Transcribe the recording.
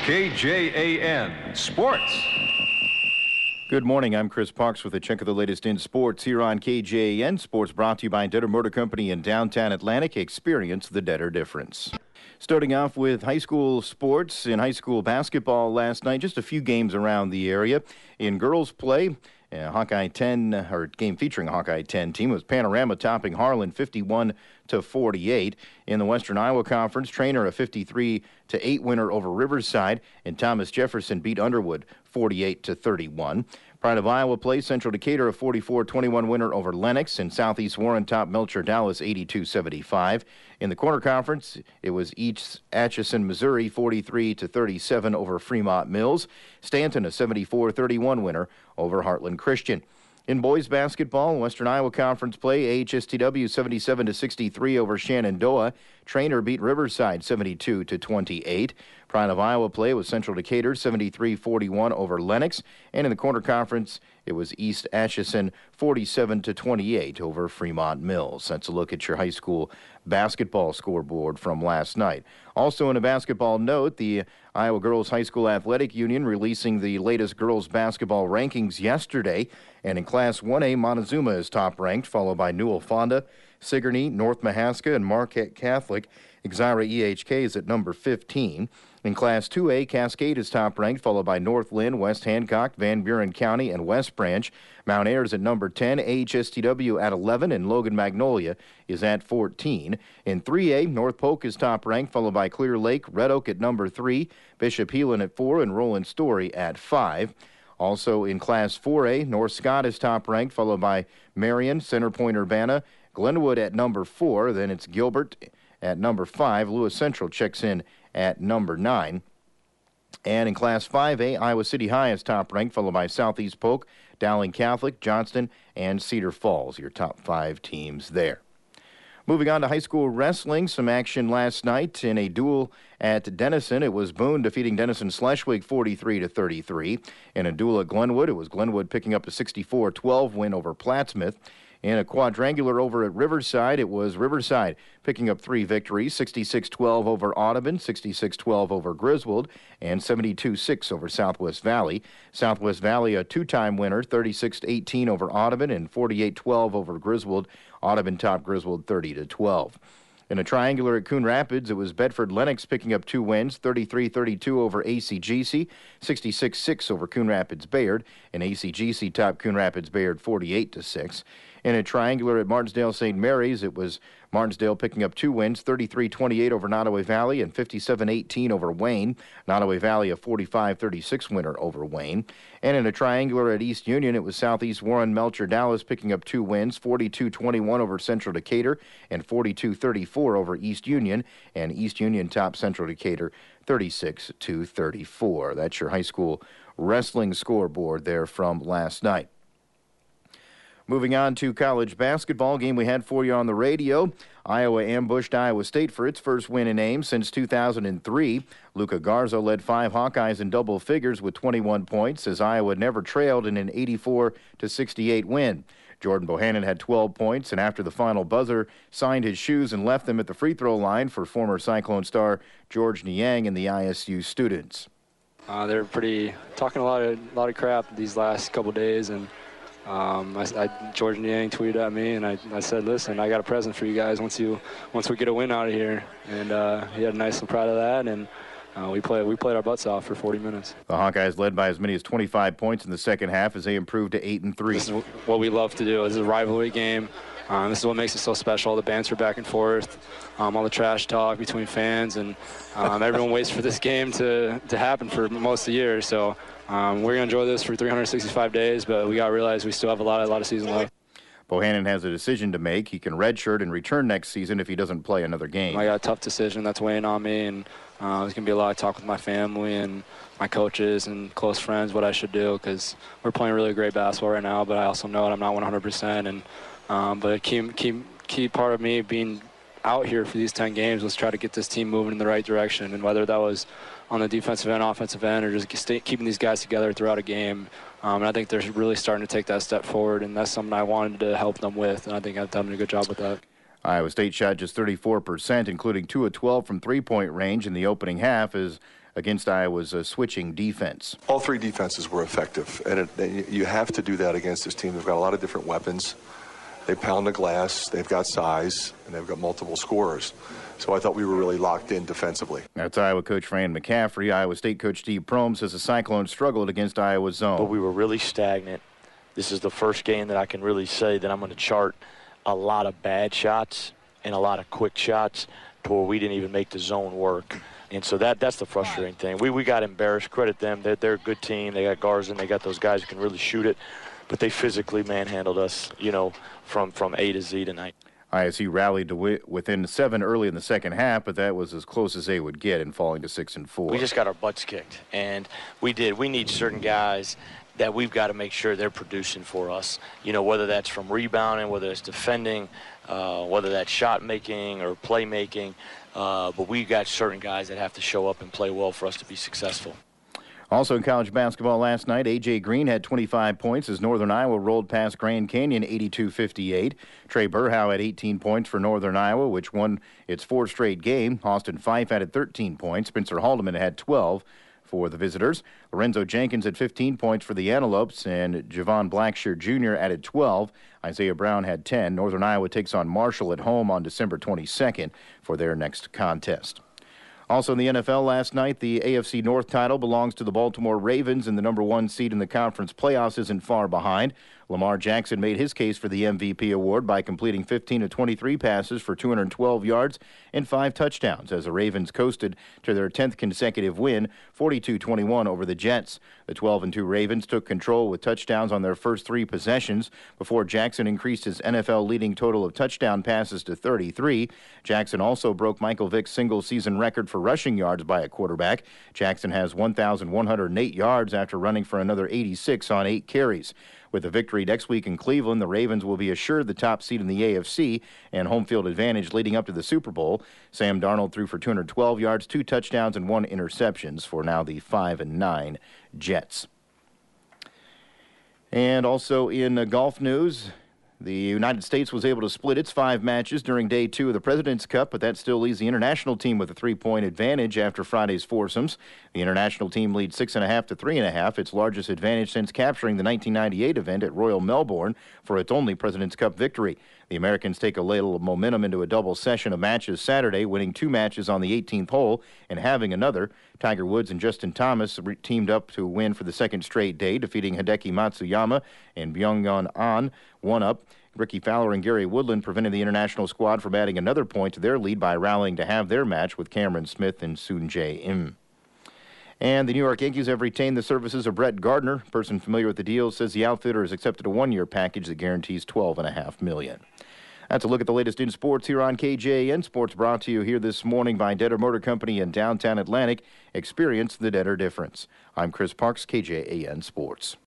KJAN Sports. Good morning. I'm Chris Parks with a check of the latest in sports here on KJAN Sports, brought to you by Detter Motor Company in downtown Atlantic. Experience the Detter difference. Starting off with high school sports in high school basketball last night, just a few games around the area. In girls play, Hawkeye 10, or game featuring a Hawkeye 10 team, was Panorama topping Harlan 51-48. In the Western Iowa Conference, Trainer a 53-8 winner over Riverside, and Thomas Jefferson beat Underwood 48-31. Pride of Iowa plays Central Decatur a 44-21 winner over Lennox, and Southeast Warren top Melcher Dallas 82-75. In the Corner Conference, it was East Atchison, Missouri 43-37 over Fremont Mills. Stanton a 74-31 winner over Heartland Christian. In boys basketball, Western Iowa Conference play, AHSTW 77-63 over Shenandoah. Trainer beat Riverside 72-28. Pride of Iowa play was Central Decatur 73-41 over Lennox. And in the Corner Conference, it was East Atchison 47-28 over Fremont Mills. That's a look at your high school basketball scoreboard from last night. Also in a basketball note, the Iowa Girls High School Athletic Union releasing the latest girls basketball rankings yesterday. And in Class 1A, Montezuma is top ranked, followed by Newell Fonda, Sigourney, North Mahaska, and Marquette Catholic. Exira EHK is at number 15. In Class 2A, Cascade is top-ranked, followed by North Lynn, West Hancock, Van Buren County, and West Branch. Mount Ayr is at number 10, AHSTW at 11, and Logan Magnolia is at 14. In 3A, North Polk is top-ranked, followed by Clear Lake, Red Oak at number 3, Bishop Heelan at 4, and Roland Story at 5. Also in Class 4A, North Scott is top-ranked, followed by Marion, Center Point Urbana, Glenwood at number 4, then it's Gilbert at number 5. Lewis Central checks in at number 9. And in Class 5A, Iowa City High is top-ranked, followed by Southeast Polk, Dowling Catholic, Johnston, and Cedar Falls, your top 5 teams there. Moving on to high school wrestling, some action last night in a duel at Denison. It was Boone defeating Denison Schleswig 43-33. In a duel at Glenwood, it was Glenwood picking up a 64-12 win over Plattsmouth. In a quadrangular over at Riverside, it was Riverside picking up 3 victories, 66-12 over Audubon, 66-12 over Griswold, and 72-6 over Southwest Valley. Southwest Valley, a 2-time winner, 36-18 over Audubon and 48-12 over Griswold. Audubon topped Griswold 30-12. In a triangular at Coon Rapids, it was Bedford Lennox picking up 2 wins, 33-32 over ACGC, 66-6 over Coon Rapids Bayard, and ACGC topped Coon Rapids Bayard 48-6. In a triangular at Martinsdale St. Mary's, it was Martinsdale picking up 2 wins, 33-28 over Nottoway Valley and 57-18 over Wayne. Nottoway Valley a 45-36 winner over Wayne. And in a triangular at East Union, it was Southeast Warren Melcher Dallas picking up 2 wins, 42-21 over Central Decatur and 42-34 over East Union. And East Union topped Central Decatur 36-34. That's your high school wrestling scoreboard there from last night. Moving on to college basketball, game we had for you on the radio. Iowa ambushed Iowa State for its first win in Ames since 2003. Luca Garza led 5 Hawkeyes in double figures with 21 points as Iowa never trailed in an 84-68 win. Jordan Bohannon had 12 points, and after the final buzzer, signed his shoes and left them at the free throw line for former Cyclone star George Niang and the ISU students. They're talking a lot of crap these last couple days, and George Niang tweeted at me, and I said, listen, I got a present for you guys once we get a win out of here. And he had nice and proud of that, and we played our butts off for 40 minutes. The Hawkeyes led by as many as 25 points in the second half as they improved to 8-3. This is what we love to do. This is a rivalry game. This is what makes it so special. All the banter back and forth, all the trash talk between fans, and everyone waits for this game to happen for most of the year. So we're going to enjoy this for 365 days, but we got to realize we still have a lot of season left. Bohannon has a decision to make. He can redshirt and return next season if he doesn't play another game. I got a tough decision that's weighing on me, and there's going to be a lot of talk with my family and my coaches and close friends what I should do, because we're playing really great basketball right now, but I also know that I'm not 100%. But a key part of me being out here for these 10 games was try to get this team moving in the right direction, and whether that was on the defensive end, offensive end, or just keeping these guys together throughout a game. And I think they're really starting to take that step forward, and that's something I wanted to help them with, and I think I've done a good job with that. Iowa State shot just 34%, including 2 of 12 from three-point range in the opening half, as against Iowa's switching defense. All three defenses were effective, and you have to do that against this team. They've got a lot of different weapons. They pound the glass, they've got size, and they've got multiple scorers. So I thought we were really locked in defensively. That's Iowa coach Fran McCaffrey. Iowa State coach Steve Prohm says the Cyclones struggled against Iowa's zone. But we were really stagnant. This is the first game that I can really say that I'm going to chart a lot of bad shots and a lot of quick shots to where we didn't even make the zone work. And so that's the frustrating thing. We got embarrassed. Credit them. They're a good team. They got Garza, and they got those guys who can really shoot it. But they physically manhandled us, from A to Z tonight. ISU rallied to within 7 early in the second half, but that was as close as they would get in falling to 6-4. We just got our butts kicked, and we did. We need certain guys that we've got to make sure they're producing for us. Whether that's from rebounding, whether it's defending, whether that's shot making or play making. But we've got certain guys that have to show up and play well for us to be successful. Also in college basketball last night, A.J. Green had 25 points as Northern Iowa rolled past Grand Canyon 82-58. Trey Burhow had 18 points for Northern Iowa, which won its fourth straight game. Austin Fife added 13 points. Spencer Haldeman had 12 for the visitors. Lorenzo Jenkins had 15 points for the Antelopes, and Javon Blackshear Jr. added 12. Isaiah Brown had 10. Northern Iowa takes on Marshall at home on December 22nd for their next contest. Also in the NFL last night, the AFC North title belongs to the Baltimore Ravens, and the number 1 seed in the conference playoffs isn't far behind. Lamar Jackson made his case for the MVP award by completing 15 of 23 passes for 212 yards and 5 touchdowns as the Ravens coasted to their 10th consecutive win, 42-21 over the Jets. The 12-2 Ravens took control with touchdowns on their first 3 possessions before Jackson increased his NFL-leading total of touchdown passes to 33. Jackson also broke Michael Vick's single-season record for rushing yards by a quarterback. Jackson has 1,108 yards after running for another 86 on 8 carries. With a victory next week in Cleveland, the Ravens will be assured the top seed in the AFC and home field advantage leading up to the Super Bowl. Sam Darnold threw for 212 yards, 2 touchdowns, and 1 interception for now the 5-9 Jets. And also in golf news, the United States was able to split its 5 matches during Day 2 of the President's Cup, but that still leaves the international team with a 3-point advantage after Friday's foursomes. The international team leads 6.5 to 3.5, its largest advantage since capturing the 1998 event at Royal Melbourne for its only President's Cup victory. The Americans take a little momentum into a double session of matches Saturday, winning 2 matches on the 18th hole and having another. Tiger Woods and Justin Thomas teamed up to win for the second straight day, defeating Hideki Matsuyama and Byung-Yeon Ahn, 1-up. Ricky Fowler and Gary Woodland prevented the international squad from adding another point to their lead by rallying to have their match with Cameron Smith and Soon Jae Im. And the New York Yankees have retained the services of Brett Gardner. A person familiar with the deal says the outfielder has accepted a 1-year package that guarantees $12.5 million. That's a look at the latest in sports here on KJAN Sports, brought to you here this morning by Detter Motor Company in downtown Atlantic. Experience the Detter difference. I'm Chris Parks, KJAN Sports.